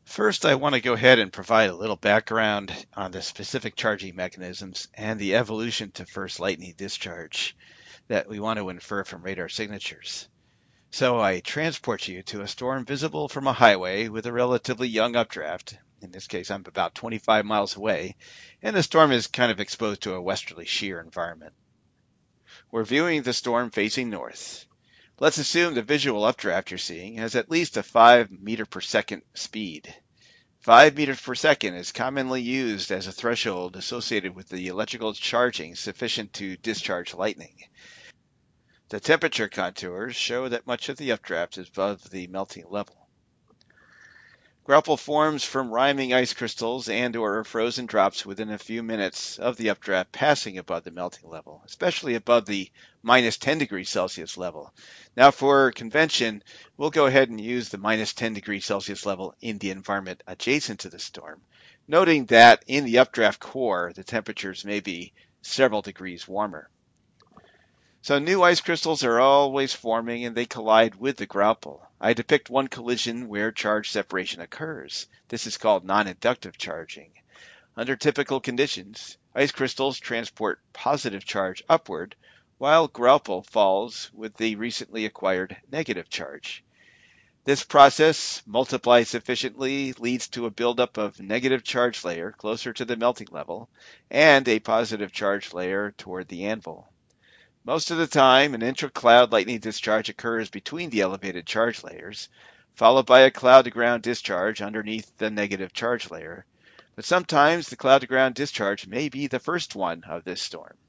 First, I want to go ahead and provide a little background on the specific charging mechanisms and the evolution to first lightning discharge that we want to infer from radar signatures. So I transport you to a storm visible from a highway with a relatively young updraft. In this case, I'm about 25 miles away, and the storm is kind of exposed to a westerly shear environment. We're viewing the storm facing north. Let's assume the visual updraft you're seeing has at least a 5 meter per second speed. 5 meters per second is commonly used as a threshold associated with the electrical charging sufficient to discharge lightning. The temperature contours show that much of the updraft is above the melting level. Graupel forms from rhyming ice crystals and/or frozen drops within a few minutes of the updraft passing above the melting level, especially above the minus 10 degrees Celsius level. Now, for convention, we'll go ahead and use the minus 10 degrees Celsius level in the environment adjacent to the storm, noting that in the updraft core, the temperatures may be several degrees warmer. So new ice crystals are always forming and they collide with the graupel. I depict one collision where charge separation occurs. This is called non-inductive charging. Under typical conditions, ice crystals transport positive charge upward, while graupel falls with the recently acquired negative charge. This process, multiplied sufficiently, leads to a buildup of negative charge layer closer to the melting level and a positive charge layer toward the anvil. Most of the time, an intra-cloud lightning discharge occurs between the elevated charge layers, followed by a cloud-to-ground discharge underneath the negative charge layer. But sometimes the cloud-to-ground discharge may be the first one of this storm.